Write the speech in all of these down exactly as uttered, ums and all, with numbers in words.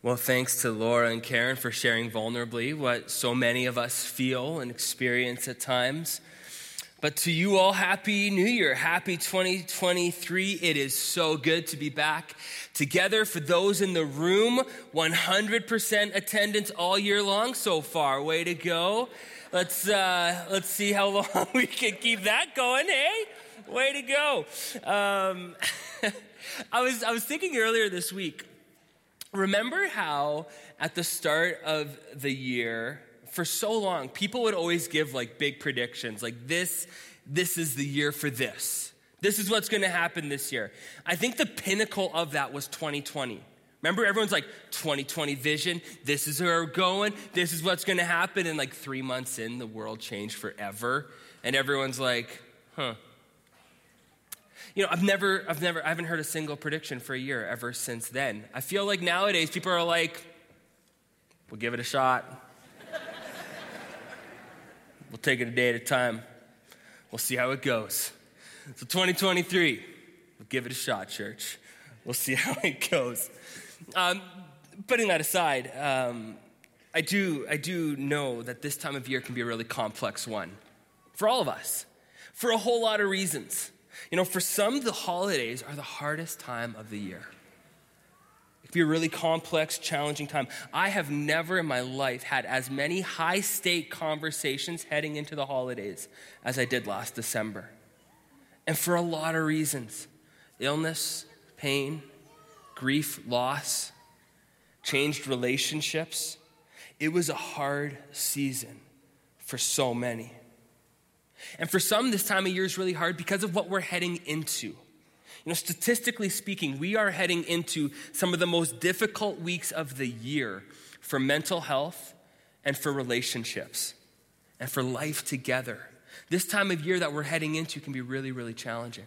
Well, thanks to Laura and Karen for sharing vulnerably what so many of us feel and experience at times. But to you all, Happy New Year. Happy twenty twenty-three. It is so good to be back together. For those in the room, one hundred percent attendance all year long so far. Way to go. Let's uh, let's see how long we can keep that going, hey? Way to go. Um, I was I was thinking earlier this week, remember how at the start of the year, for so long, people would always give like big predictions, like this, this is the year for this. This is what's going to happen this year. I think the pinnacle of that was twenty twenty. Remember, everyone's like, twenty twenty vision, this is where we're going, this is what's going to happen. And like three months in, the world changed forever. And everyone's like, huh. You know, I've never, I've never, I haven't heard a single prediction for a year ever since then. I feel like nowadays people are like, we'll give it a shot. We'll take it a day at a time. We'll see how it goes. So twenty twenty-three, we'll give it a shot, church. We'll see how it goes. Um, putting that aside, um, I do, I do know that this time of year can be a really complex one for all of us, for a whole lot of reasons. You know, for some, the holidays are the hardest time of the year. It can be a really complex, challenging time. I have never in my life had as many high-stake conversations heading into the holidays as I did last December. And for a lot of reasons. Illness, pain, grief, loss, changed relationships. It was a hard season for so many. And for some, this time of year is really hard because of what we're heading into. You know, statistically speaking, we are heading into some of the most difficult weeks of the year for mental health and for relationships and for life together. This time of year that we're heading into can be really, really challenging.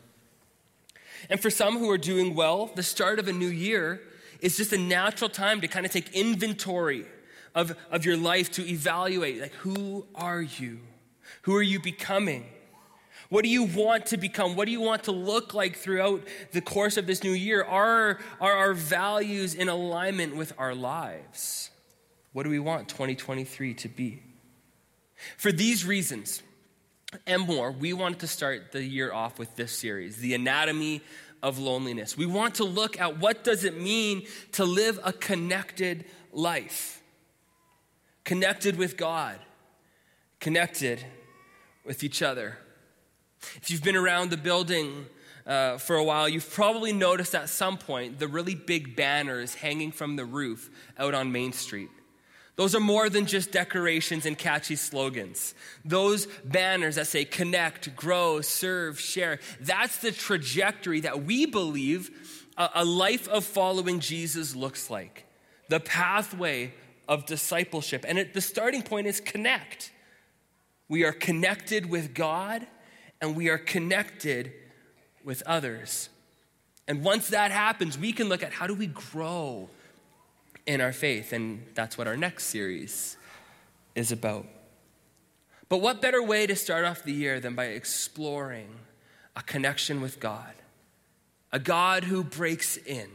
And for some who are doing well, the start of a new year is just a natural time to kind of take inventory of, of your life, to evaluate, like, who are you? Who are you becoming? What do you want to become? What do you want to look like throughout the course of this new year? Are, are our values in alignment with our lives? What do we want twenty twenty-three to be? For these reasons and more, we wanted to start the year off with this series, The Anatomy of Loneliness. We want to look at what does it mean to live a connected life, connected with God, connected with each other. If you've been around the building uh, for a while, you've probably noticed at some point the really big banners hanging from the roof out on Main Street. Those are more than just decorations and catchy slogans. Those banners that say connect, grow, serve, share, that's the trajectory that we believe a, a life of following Jesus looks like. The pathway of discipleship. And it, the starting point is connect. We are connected with God and we are connected with others. And once that happens, we can look at how do we grow in our faith. And that's what our next series is about. But what better way to start off the year than by exploring a connection with God, a God who breaks in.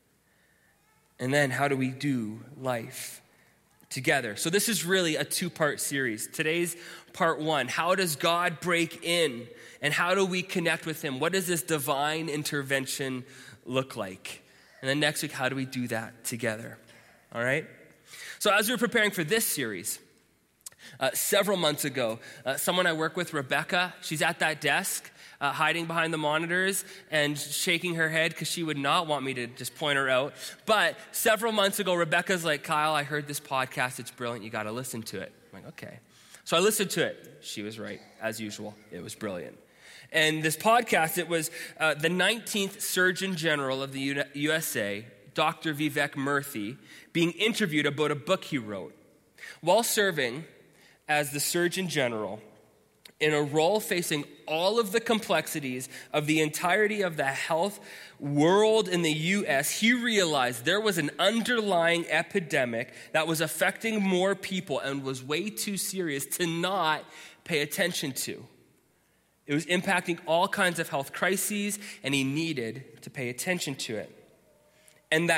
And then how do we do life together? So this is really a two-part series. Today's part one, how does God break in and how do we connect with him? What does this divine intervention look like? And then next week, how do we do that together? All right? So as we were preparing for this series, uh, several months ago, uh, someone I work with, Rebecca, she's at that desk, Uh, hiding behind the monitors and shaking her head because she would not want me to just point her out. But several months ago, Rebecca's like, Kyle, I heard this podcast. It's brilliant. You got to listen to it. I'm like, okay. So I listened to it. She was right, as usual. It was brilliant. And this podcast, it was uh, the nineteenth Surgeon General of the U S A, Doctor Vivek Murthy, being interviewed about a book he wrote. While serving as the Surgeon General, in a role facing all of the complexities of the entirety of the health world in the U S, he realized there was an underlying epidemic that was affecting more people and was way too serious to not pay attention to. It was impacting all kinds of health crises, and he needed to pay attention to it. And that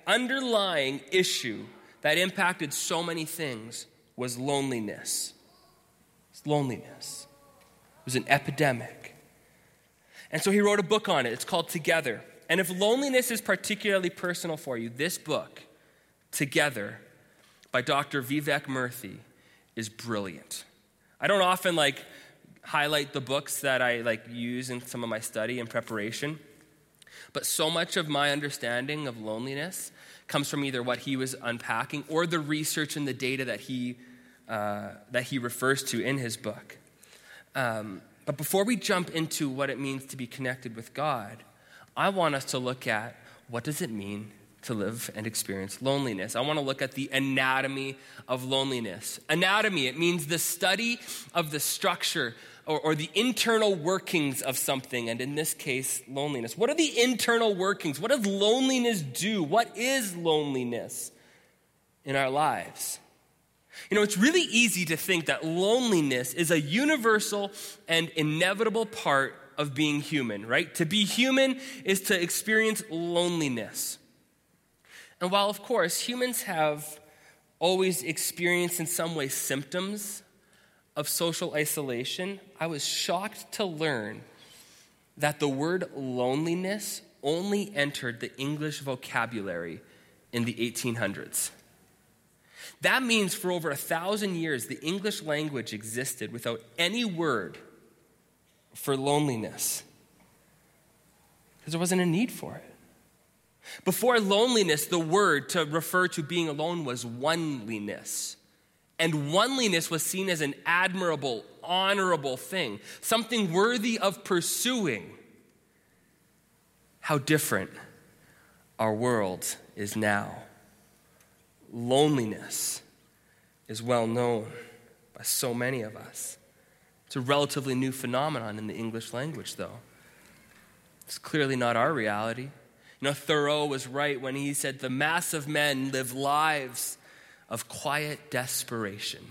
underlying issue that impacted so many things was loneliness. It's loneliness. It was an epidemic. And so he wrote a book on it. It's called Together. And if loneliness is particularly personal for you, this book, Together, by Doctor Vivek Murthy, is brilliant. I don't often like highlight the books that I like use in some of my study and preparation, but so much of my understanding of loneliness comes from either what he was unpacking or the research and the data that he uh, that he refers to in his book. Um, but before we jump into what it means to be connected with God, I want us to look at what does it mean to live and experience loneliness. I want to look at the anatomy of loneliness. Anatomy, it means the study of the structure or, or the internal workings of something, and in this case, loneliness. What are the internal workings? What does loneliness do? What is loneliness in our lives? You know, it's really easy to think that loneliness is a universal and inevitable part of being human, right? To be human is to experience loneliness. And while, of course, humans have always experienced in some way symptoms of social isolation, I was shocked to learn that the word loneliness only entered the English vocabulary in the eighteen hundreds. That means for over a thousand years, the English language existed without any word for loneliness because there wasn't a need for it. Before loneliness, the word to refer to being alone was oneliness. And oneliness was seen as an admirable, honorable thing, something worthy of pursuing. How different our world is now. Loneliness is well known by so many of us. It's a relatively new phenomenon in the English language, though. It's clearly not our reality. You know, Thoreau was right when he said, the mass of men live lives of quiet desperation.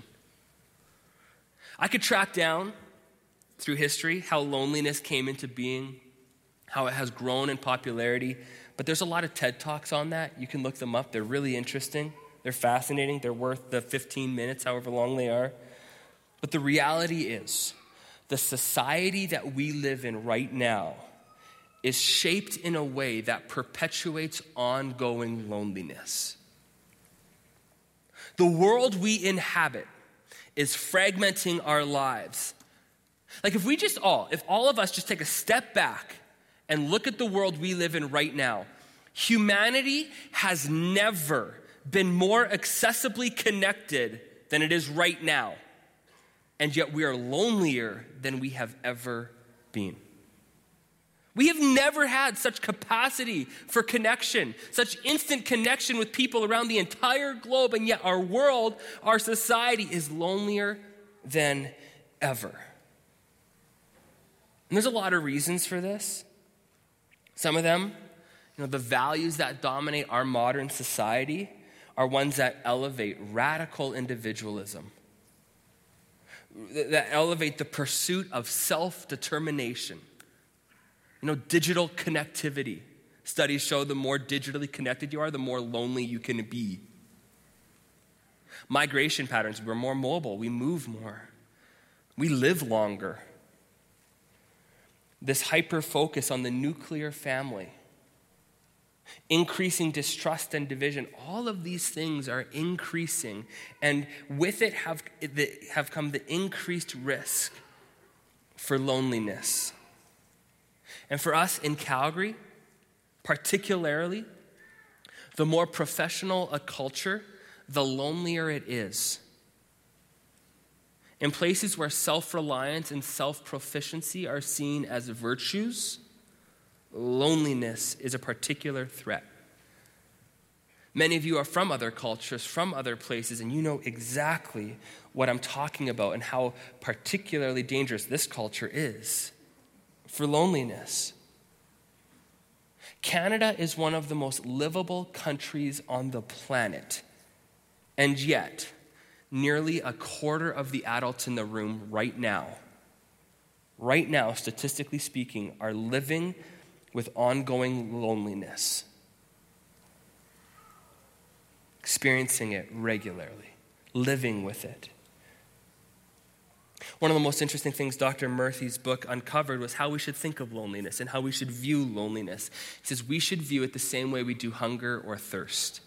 I could track down through history how loneliness came into being, how it has grown in popularity, but there's a lot of TED Talks on that. You can look them up. They're really interesting. They're fascinating. They're worth the fifteen minutes, however long they are. But the reality is, the society that we live in right now is shaped in a way that perpetuates ongoing loneliness. The world we inhabit is fragmenting our lives. Like if we just all, if all of us just take a step back and look at the world we live in right now, humanity has never been more accessibly connected than it is right now. And yet we are lonelier than we have ever been. We have never had such capacity for connection, such instant connection with people around the entire globe, and yet our world, our society is lonelier than ever. And there's a lot of reasons for this. Some of them, you know, the values that dominate our modern society are ones that elevate radical individualism, that elevate the pursuit of self-determination. You know, digital connectivity. Studies show the more digitally connected you are, the more lonely you can be. Migration patterns, we're more mobile, we move more, we live longer. This hyper-focus on the nuclear family, increasing distrust and division, all of these things are increasing, and with it have, have come the increased risk for loneliness. And for us in Calgary, particularly, the more professional a culture, the lonelier it is. In places where self-reliance and self-proficiency are seen as virtues, loneliness is a particular threat. Many of you are from other cultures, from other places, and you know exactly what I'm talking about and how particularly dangerous this culture is for loneliness. Canada is one of the most livable countries on the planet, and yet nearly a quarter of the adults in the room right now, right now, statistically speaking, are living with ongoing loneliness. experiencing it regularly, living with it. One of the most interesting things Doctor Murphy's book uncovered was how we should think of loneliness and how we should view loneliness. He says we should view it the same way we do hunger or thirst.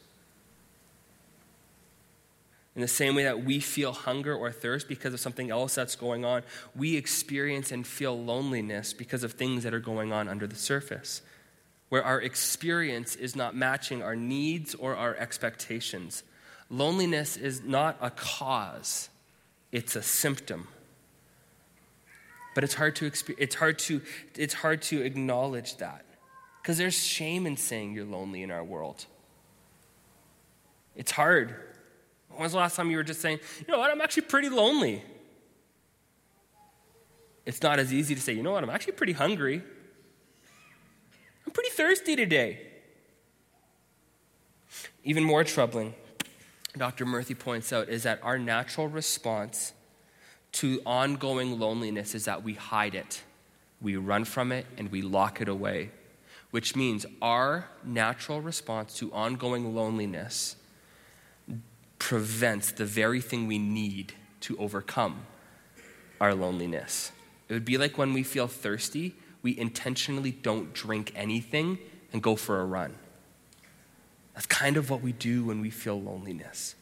In the same way that we feel hunger or thirst because of something else that's going on, we experience and feel loneliness because of things that are going on under the surface, where our experience is not matching our needs or our expectations. Loneliness is not a cause, it's a symptom. But it's hard to experience, it's hard to it's hard to acknowledge that, because there's shame in saying you're lonely in our world. It's hard. When was the last time you were just saying, you know what, I'm actually pretty lonely? It's not as easy to say, you know what, I'm actually pretty hungry. I'm pretty thirsty today. Even more troubling, Doctor Murphy points out, is that our natural response to ongoing loneliness is that we hide it. We run from it and we lock it away, which means our natural response to ongoing loneliness prevents the very thing we need to overcome our loneliness. It would be like when we feel thirsty, we intentionally don't drink anything and go for a run. That's kind of what we do when we feel loneliness.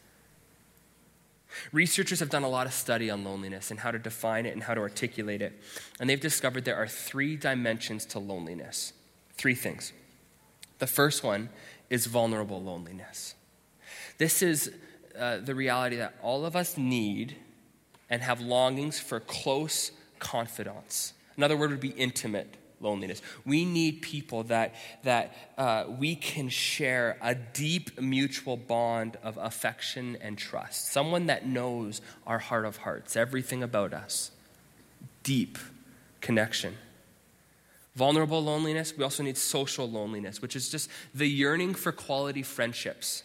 Researchers have done a lot of study on loneliness and how to define it and how to articulate it. And they've discovered there are three dimensions to loneliness. Three things. The first one is vulnerable loneliness. This is uh, the reality that all of us need and have longings for close confidants. Another word would be intimate loneliness. We need people that, that uh, we can share a deep mutual bond of affection and trust. Someone that knows our heart of hearts, everything about us. Deep connection. Vulnerable loneliness, we also need social loneliness, which is just the yearning for quality friendships.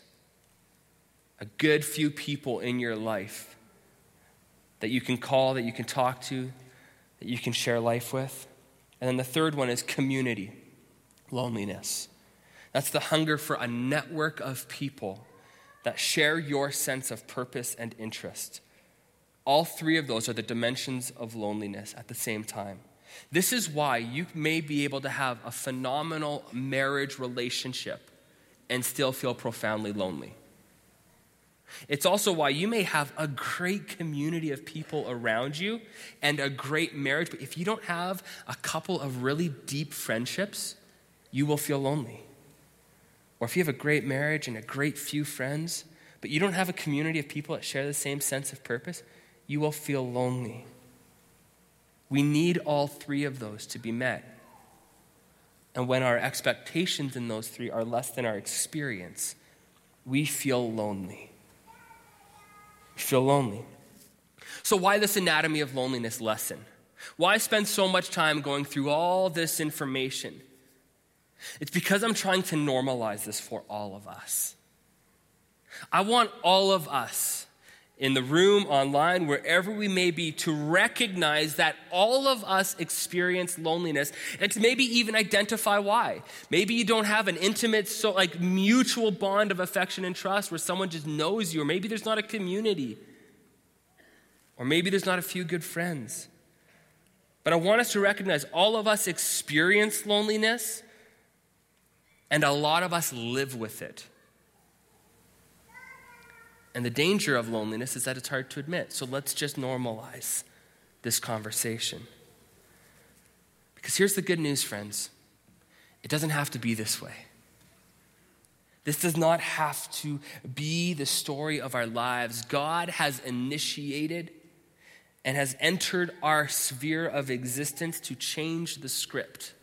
A good few people in your life that you can call, that you can talk to, that you can share life with. And then the third one is community loneliness. That's the hunger for a network of people that share your sense of purpose and interest. All three of those are the dimensions of loneliness at the same time. This is why you may be able to have a phenomenal marriage relationship and still feel profoundly lonely. It's also why you may have a great community of people around you and a great marriage, but if you don't have a couple of really deep friendships, you will feel lonely. Or if you have a great marriage and a great few friends, but you don't have a community of people that share the same sense of purpose, you will feel lonely. We need all three of those to be met. And when our expectations in those three are less than our experience, we feel lonely. We feel lonely. So why this anatomy of loneliness lesson? Why spend so much time going through all this information? It's because I'm trying to normalize this for all of us. I want all of us in the room, online, wherever we may be, to recognize that all of us experience loneliness and to maybe even identify why. Maybe you don't have an intimate, so like mutual bond of affection and trust where someone just knows you, or maybe there's not a community, or maybe there's not a few good friends. But I want us to recognize all of us experience loneliness and a lot of us live with it. And the danger of loneliness is that it's hard to admit. So let's just normalize this conversation. Because here's the good news, friends. It doesn't have to be this way. This does not have to be the story of our lives. God has initiated and has entered our sphere of existence to change the script,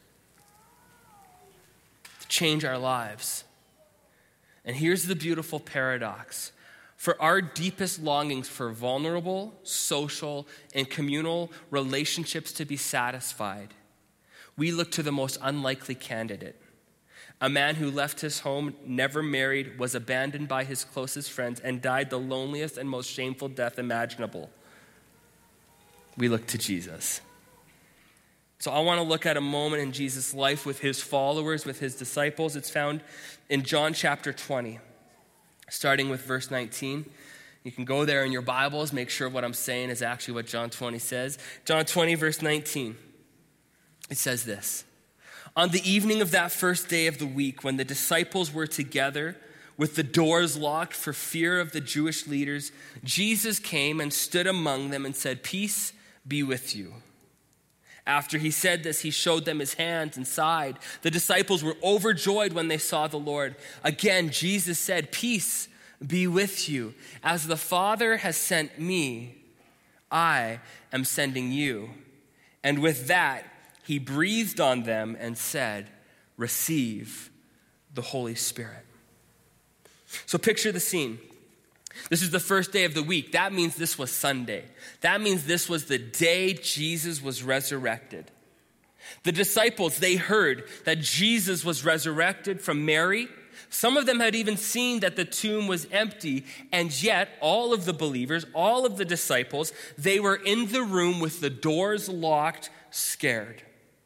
to change our lives. And here's the beautiful paradox. For our deepest longings for vulnerable, social, and communal relationships to be satisfied, we look to the most unlikely candidate. A man who left his home, never married, was abandoned by his closest friends, and died the loneliest and most shameful death imaginable. We look to Jesus. So I want to look at a moment in Jesus' life with his followers, with his disciples. It's found in John chapter twenty. starting with verse nineteen. You can go there in your Bibles, make sure what I'm saying is actually what John twenty says. John twenty, verse nineteen. It says this: "On the evening of that first day of the week, when the disciples were together with the doors locked for fear of the Jewish leaders, Jesus came and stood among them and said, 'Peace be with you.' After he said this, he showed them his hands and side. The disciples were overjoyed when they saw the Lord. Again, Jesus said, 'Peace be with you. As the Father has sent me, I am sending you.' And with that, he breathed on them and said, 'Receive the Holy Spirit.'" So picture the scene. This is the first day of the week. That means this was Sunday. That means this was the day Jesus was resurrected. The disciples, they heard that Jesus was resurrected from Mary. Some of them had even seen that the tomb was empty, and yet all of the believers, all of the disciples, they were in the room with the doors locked, scared.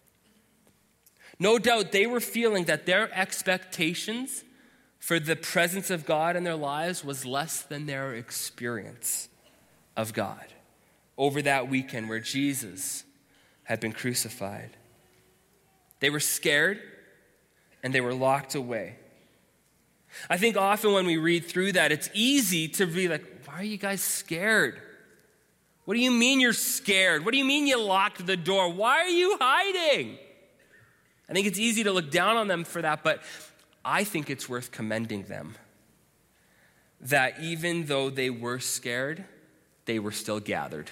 No doubt they were feeling that their expectations for the presence of God in their lives was less than their experience of God over that weekend where Jesus had been crucified. They were scared and they were locked away. I think often when we read through that, it's easy to be like, why are you guys scared? What do you mean you're scared? What do you mean you locked the door? Why are you hiding? I think it's easy to look down on them for that, but I think it's worth commending them that even though they were scared, they were still gathered.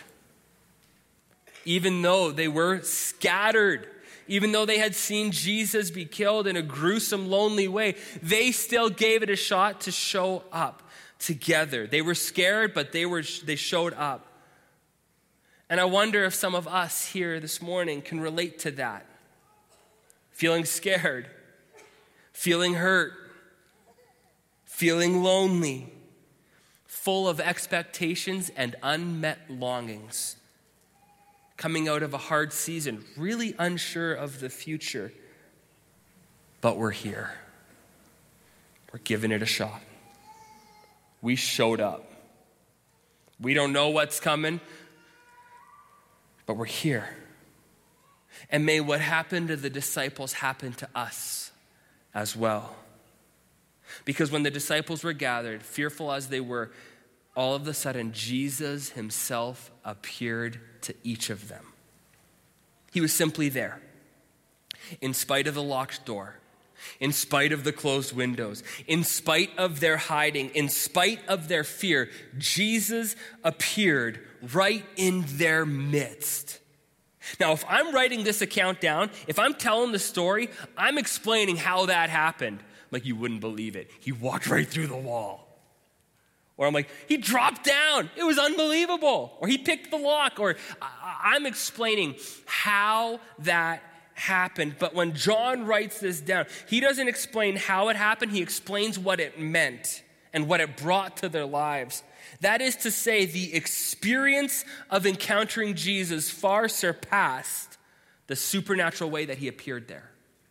Even though they were scattered, even though they had seen Jesus be killed in a gruesome, lonely way, they still gave it a shot to show up together. They were scared, but they were they showed up. And I wonder if some of us here this morning can relate to that. Feeling scared, feeling hurt, feeling lonely, full of expectations and unmet longings, coming out of a hard season, really unsure of the future, but we're here. We're giving it a shot. We showed up. We don't know what's coming, but we're here. And may what happened to the disciples happen to us as well. Because when the disciples were gathered, fearful as they were, all of a sudden Jesus himself appeared to each of them. He was simply there, in spite of the locked door, in spite of the closed windows, in spite of their hiding, in spite of their fear. Jesus appeared right in their midst. Now, if I'm writing this account down, if I'm telling the story, I'm explaining how that happened. Like, you wouldn't believe it. He walked right through the wall. Or I'm like, he dropped down. It was unbelievable. Or he picked the lock. Or I'm explaining how that happened. But when John writes this down, he doesn't explain how it happened. He explains what it meant and what it brought to their lives. That is to say, the experience of encountering Jesus far surpassed the supernatural way that he appeared there.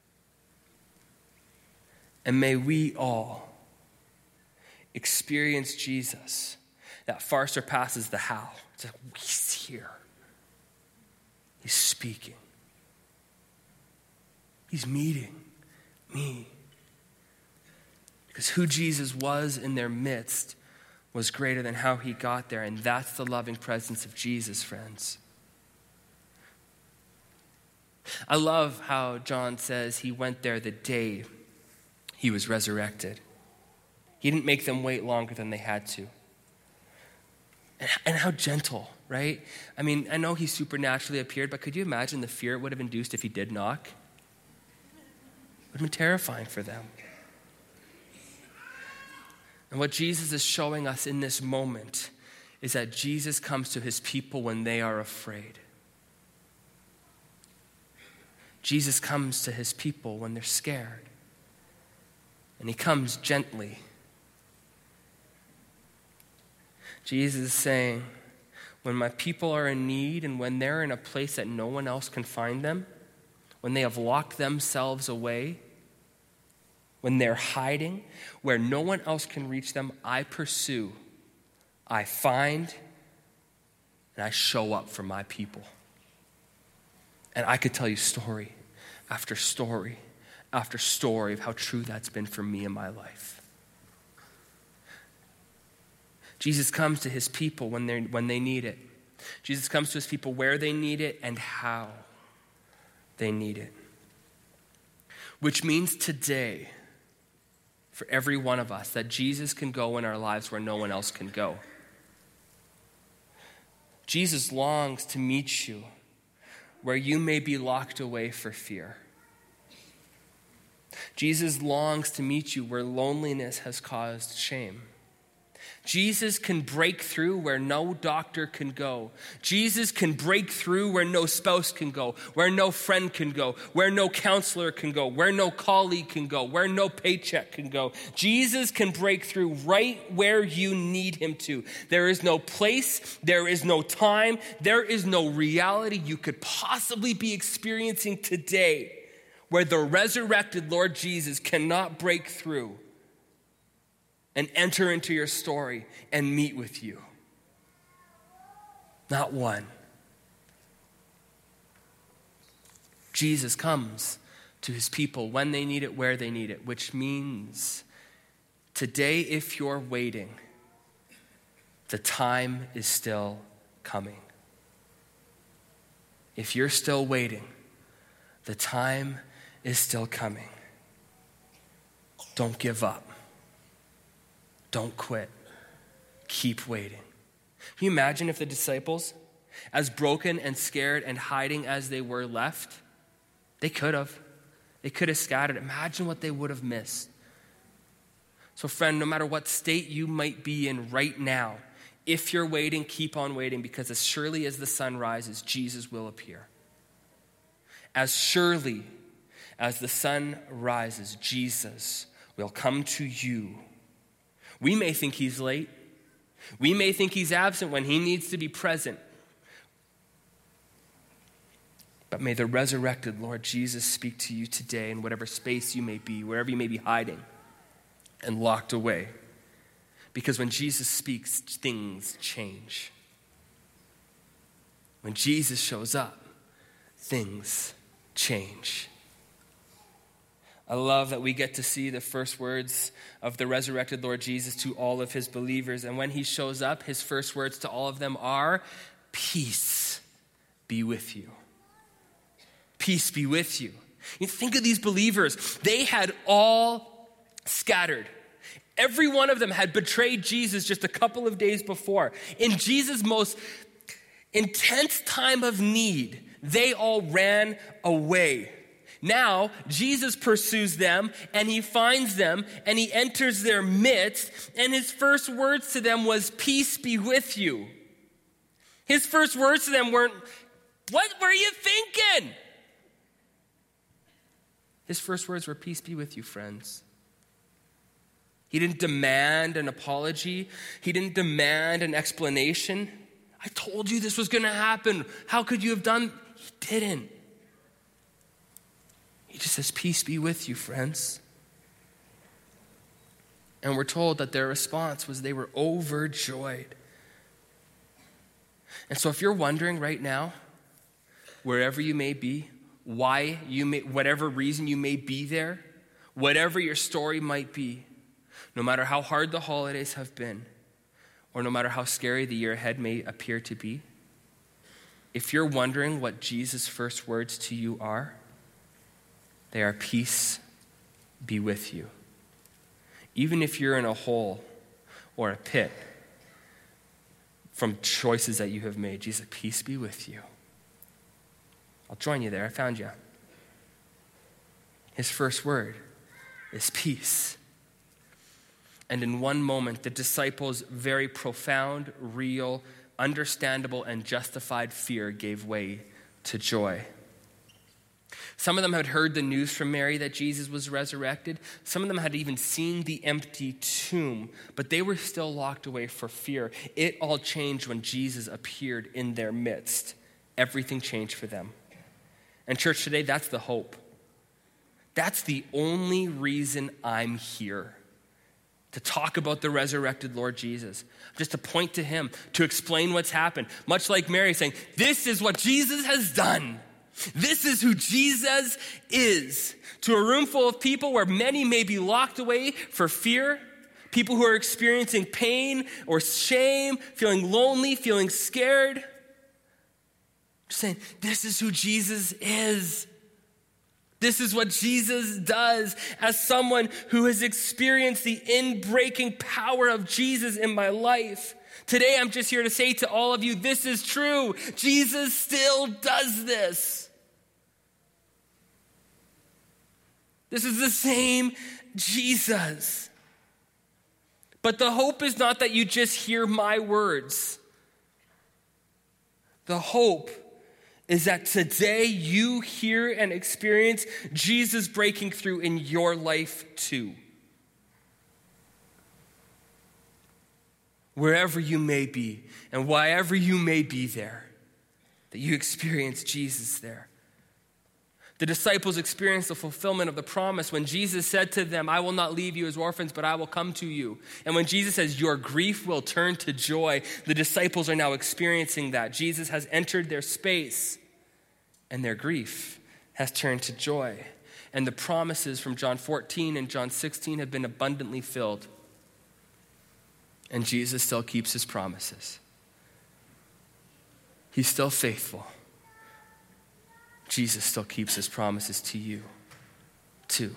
And may we all experience Jesus that far surpasses the how. It's like, he's here. He's speaking. He's meeting me. Because who Jesus was in their midst was greater than how he got there. And that's the loving presence of Jesus, friends. I love how John says he went there the day he was resurrected. He didn't make them wait longer than they had to. And, and how gentle, right? I mean, I know he supernaturally appeared, but could you imagine the fear it would have induced if he did knock? It would have been terrifying for them. And what Jesus is showing us in this moment is that Jesus comes to his people when they are afraid. Jesus comes to his people when they're scared. And he comes gently. Jesus is saying, when my people are in need and when they're in a place that no one else can find them, when they have locked themselves away, when they're hiding, where no one else can reach them, I pursue, I find, and I show up for my people. And I could tell you story after story after story of how true that's been for me in my life. Jesus comes to his people when they when they need it. Jesus comes to his people where they need it and how they need it. Which means today, for every one of us, that Jesus can go in our lives where no one else can go. Jesus longs to meet you where you may be locked away for fear. Jesus longs to meet you where loneliness has caused shame. Jesus can break through where no doctor can go. Jesus can break through where no spouse can go, where no friend can go, where no counselor can go, where no colleague can go, where no paycheck can go. Jesus can break through right where you need him to. There is no place, there is no time, there is no reality you could possibly be experiencing today where the resurrected Lord Jesus cannot break through and enter into your story and meet with you. Not one. Jesus comes to his people when they need it, where they need it, which means today, if you're waiting, the time is still coming. If you're still waiting, the time is still coming. Don't give up. Don't quit. Keep waiting. Can you imagine if the disciples, as broken and scared and hiding as they were, left? They could have. They could have scattered. Imagine what they would have missed. So friend, no matter what state you might be in right now, if you're waiting, keep on waiting, because as surely as the sun rises, Jesus will appear. As surely as the sun rises, Jesus will come to you. We may think he's late. We may think he's absent when he needs to be present. But may the resurrected Lord Jesus speak to you today in whatever space you may be, wherever you may be hiding and locked away. Because when Jesus speaks, things change. When Jesus shows up, things change. I love that we get to see the first words of the resurrected Lord Jesus to all of his believers. And when he shows up, his first words to all of them are, peace be with you. Peace be with you. You think of these believers. They had all scattered. Every one of them had betrayed Jesus just a couple of days before. In Jesus' most intense time of need, they all ran away. Now, Jesus pursues them, and he finds them, and he enters their midst, and his first words to them was, peace be with you. His first words to them weren't, what were you thinking? His first words were, peace be with you, friends. He didn't demand an apology. He didn't demand an explanation. I told you this was going to happen. How could you have done? He didn't. He just says, peace be with you, friends. And we're told that their response was they were overjoyed. And so if you're wondering right now, wherever you may be, why you may, whatever reason you may be there, whatever your story might be, no matter how hard the holidays have been, or no matter how scary the year ahead may appear to be, if you're wondering what Jesus' first words to you are, they are, peace be with you. Even if you're in a hole or a pit from choices that you have made, Jesus, peace be with you. I'll join you there. I found you. His first word is peace. And in one moment, the disciples' very profound, real, understandable, and justified fear gave way to joy. Some of them had heard the news from Mary that Jesus was resurrected. Some of them had even seen the empty tomb, but they were still locked away for fear. It all changed when Jesus appeared in their midst. Everything changed for them. And church, today, that's the hope. That's the only reason I'm here, to talk about the resurrected Lord Jesus, just to point to him, to explain what's happened. Much like Mary saying, this is what Jesus has done. This is who Jesus is. To a room full of people where many may be locked away for fear, people who are experiencing pain or shame, feeling lonely, feeling scared. Just saying, this is who Jesus is. This is what Jesus does. As someone who has experienced the in-breaking power of Jesus in my life, today I'm just here to say to all of you, this is true. Jesus still does this. This is the same Jesus. But the hope is not that you just hear my words. The hope is that today you hear and experience Jesus breaking through in your life too. Wherever you may be and wherever you may be there, that you experience Jesus there. The disciples experienced the fulfillment of the promise when Jesus said to them, I will not leave you as orphans, but I will come to you. And when Jesus says, your grief will turn to joy, the disciples are now experiencing that. Jesus has entered their space, and their grief has turned to joy. And the promises from John fourteen and John sixteen have been abundantly filled. And Jesus still keeps his promises. He's still faithful. Jesus still keeps his promises to you, too.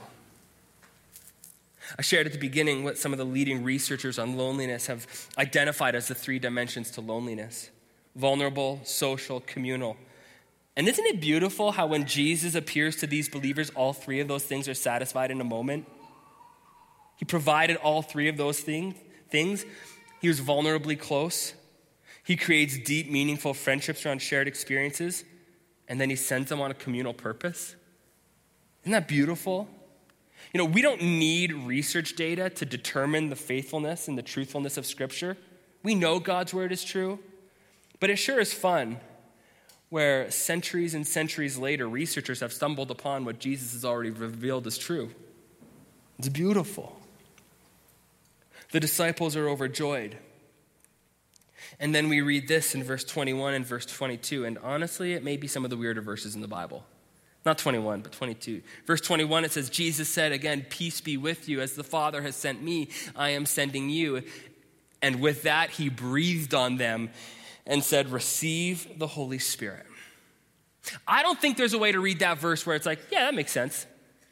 I shared at the beginning what some of the leading researchers on loneliness have identified as the three dimensions to loneliness: vulnerable, social, communal. And isn't it beautiful how when Jesus appears to these believers, all three of those things are satisfied in a moment? He provided all three of those thing, things. He was vulnerably close. He creates deep, meaningful friendships around shared experiences. And then he sends them on a communal purpose. Isn't that beautiful? You know, we don't need research data to determine the faithfulness and the truthfulness of Scripture. We know God's word is true. But it sure is fun where centuries and centuries later, researchers have stumbled upon what Jesus has already revealed as true. It's beautiful. The disciples are overjoyed. And then we read this in verse twenty-one and verse twenty-two. And honestly, it may be some of the weirder verses in the Bible. Not twenty-one, but twenty-two. Verse twenty-one, it says, Jesus said again, peace be with you. As the Father has sent me, I am sending you. And with that, he breathed on them and said, receive the Holy Spirit. I don't think there's a way to read that verse where it's like, yeah, that makes sense.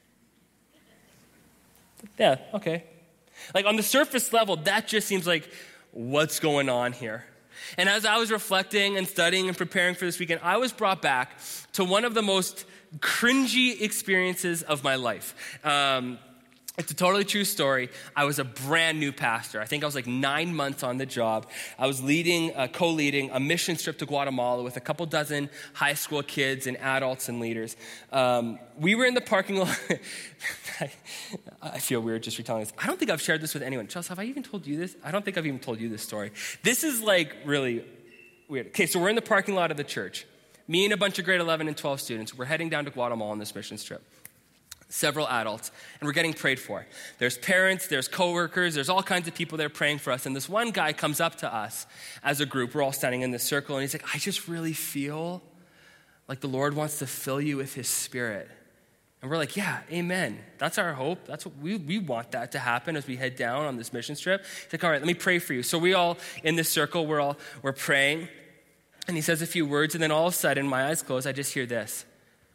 Yeah, okay. Like on the surface level, that just seems like, what's going on here? And as I was reflecting and studying and preparing for this weekend, I was brought back to one of the most cringy experiences of my life. Um, it's a totally true story. I was a brand new pastor. I think I was like nine months on the job. I was leading, uh, co-leading a mission trip to Guatemala with a couple dozen high school kids and adults and leaders. Um, we were in the parking lot. I, I feel weird just retelling this. I don't think I've shared this with anyone. Chelsea, have I even told you this? I don't think I've even told you this story. This is like really weird. Okay, so we're in the parking lot of the church. Me and a bunch of grade eleven and twelve students. We're heading down to Guatemala on this mission trip. Several adults, and we're getting prayed for. There's parents, there's coworkers, there's all kinds of people there praying for us. And this one guy comes up to us as a group. We're all standing in this circle, and he's like, I just really feel like the Lord wants to fill you with his Spirit. And we're like, yeah, amen. That's our hope. That's what we, we want that to happen as we head down on this mission trip. He's like, all right, let me pray for you. So we all, in this circle, we're all, we're praying. And he says a few words, and then all of a sudden, my eyes close, I just hear this.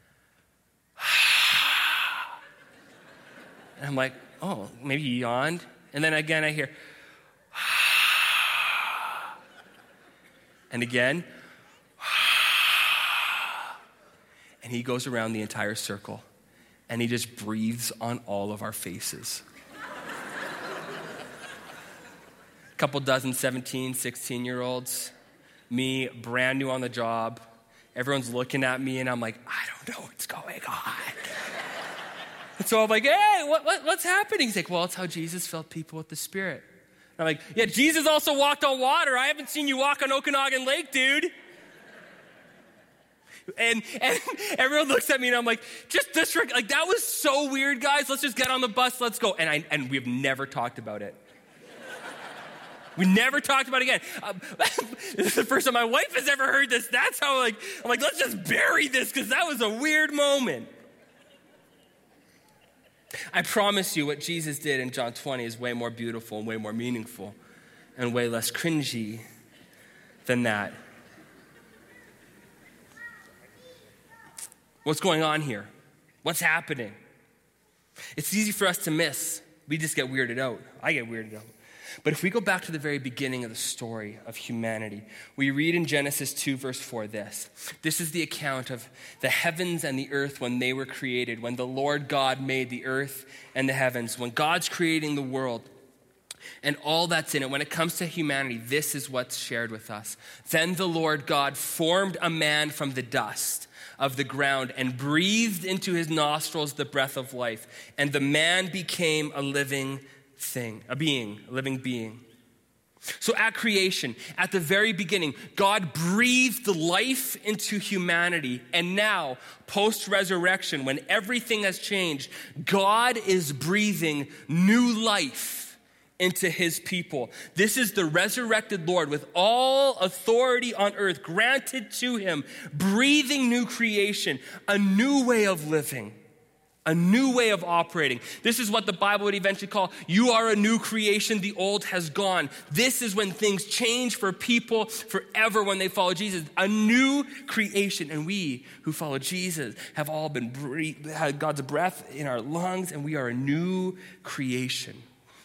And I'm like, oh, maybe he yawned. And then again, I hear, and again, and he goes around the entire circle, and he just breathes on all of our faces. A couple dozen seventeen, sixteen-year-olds, me, brand new on the job. Everyone's looking at me, and I'm like, I don't know what's going on. And so I'm like, hey, what, what, what's happening? He's like, well, it's how Jesus filled people with the Spirit. And I'm like, yeah, Jesus also walked on water. I haven't seen you walk on Okanagan Lake, dude. And, and everyone looks at me and I'm like, just disregard, like that was so weird, guys. Let's just get on the bus, let's go. And I and we've never talked about it. We never talked about it again. Um, this is the first time my wife has ever heard this. That's how like, I'm like, let's just bury this because that was a weird moment. I promise you what Jesus did in John twenty is way more beautiful and way more meaningful and way less cringy than that. What's going on here? What's happening? It's easy for us to miss. We just get weirded out. I get weirded out. But if we go back to the very beginning of the story of humanity, we read in Genesis two, verse four, this. This is the account of the heavens and the earth when they were created, when the Lord God made the earth and the heavens, when God's creating the world and all that's in it. When it comes to humanity, this is what's shared with us. Then the Lord God formed a man from the dust of the ground and breathed into his nostrils the breath of life. And the man became a living thing, a being, a living being. So at creation, at the very beginning, God breathed life into humanity. And now, post-resurrection, when everything has changed, God is breathing new life into his people. This is the resurrected Lord with all authority on earth granted to him, breathing new creation, a new way of living, a new way of operating. This is what the Bible would eventually call, you are a new creation, the old has gone. This is when things change for people forever when they follow Jesus, a new creation. And we who follow Jesus have all been breathed, had God's breath in our lungs, and we are a new creation.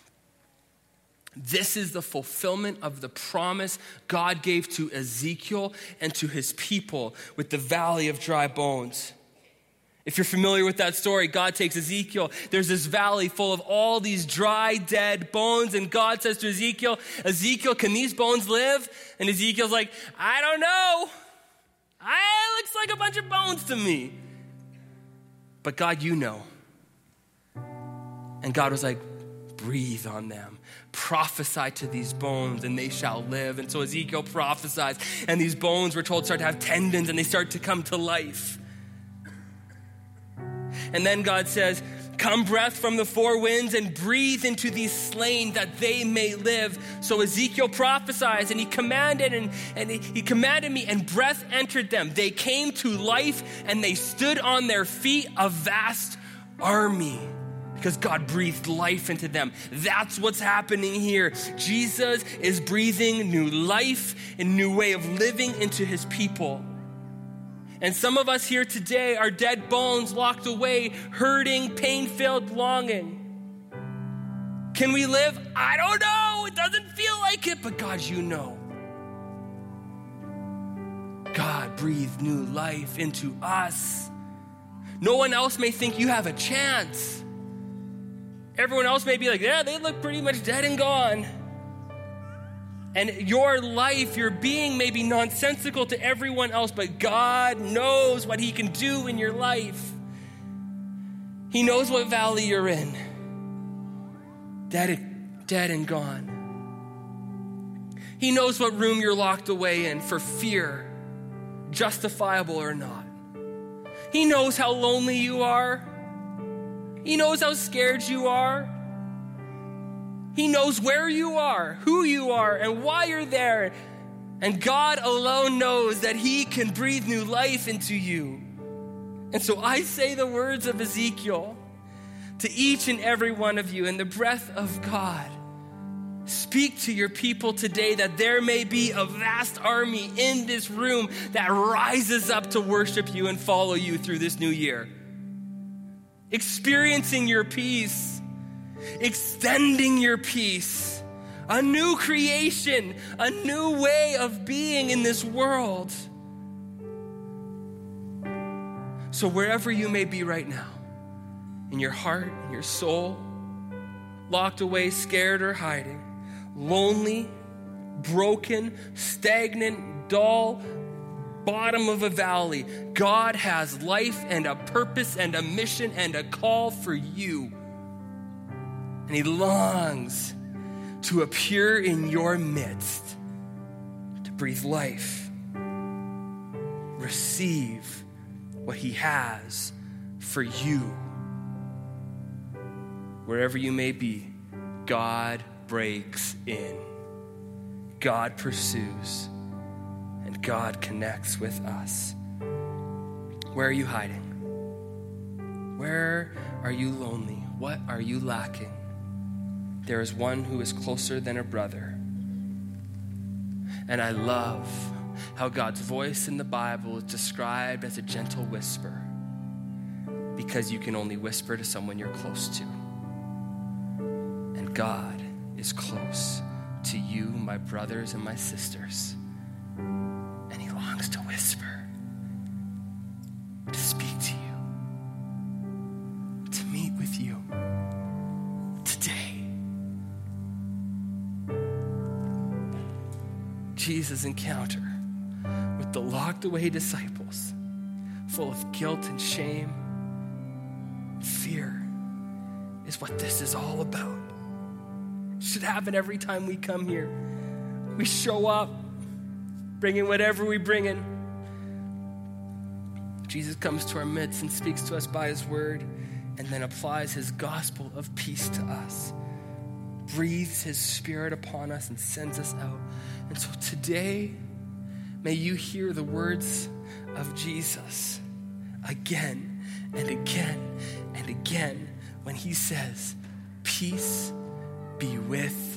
This is the fulfillment of the promise God gave to Ezekiel and to his people with the valley of dry bones. If you're familiar with that story, God takes Ezekiel. There's this valley full of all these dry, dead bones. And God says to Ezekiel, Ezekiel, can these bones live? And Ezekiel's like, I don't know. It looks like a bunch of bones to me. But God, you know. And God was like, breathe on them. Prophesy to these bones and they shall live. And so Ezekiel prophesies, and these bones, we're told, start to have tendons and they start to come to life. And then God says, come breath from the four winds and breathe into these slain that they may live. So Ezekiel prophesies and he commanded and, and he, he commanded me, and breath entered them. They came to life and they stood on their feet, a vast army. Because God breathed life into them. That's what's happening here. Jesus is breathing new life and new way of living into his people. And some of us here today are dead bones locked away, hurting, pain-filled, longing. Can we live? I don't know. It doesn't feel like it, but God, you know. God breathed new life into us. No one else may think you have a chance. Everyone else may be like, yeah, they look pretty much dead and gone. And your life, your being may be nonsensical to everyone else, but God knows what he can do in your life. He knows what valley you're in. Dead, dead and gone. He knows what room you're locked away in for fear, justifiable or not. He knows how lonely you are. He knows how scared you are. He knows where you are, who you are, and why you're there. And God alone knows that he can breathe new life into you. And so I say the words of Ezekiel to each and every one of you in the breath of God. Speak to your people today that there may be a vast army in this room that rises up to worship you and follow you through this new year. Experiencing your peace, extending your peace, a new creation, a new way of being in this world. So wherever you may be right now, in your heart, in your soul, locked away, scared or hiding, lonely, broken, stagnant, dull, bottom of a valley, God has life and a purpose and a mission and a call for you. And he longs to appear in your midst, to breathe life, receive what he has for you. Wherever you may be, God breaks in. God pursues. And God connects with us. Where are you hiding? Where are you lonely? What are you lacking? There is one who is closer than a brother. And I love how God's voice in the Bible is described as a gentle whisper, because you can only whisper to someone you're close to. And God is close to you, my brothers and my sisters. And he longs to whisper, to speak to you, to meet with you today. Jesus' encounter with the locked away disciples, full of guilt and shame, fear, is what this is all about. It should happen every time we come here. We show up, bringing whatever we bring in. Jesus comes to our midst and speaks to us by his word, and then applies his gospel of peace to us, breathes his spirit upon us and sends us out. And so today, may you hear the words of Jesus again and again and again when he says, peace be with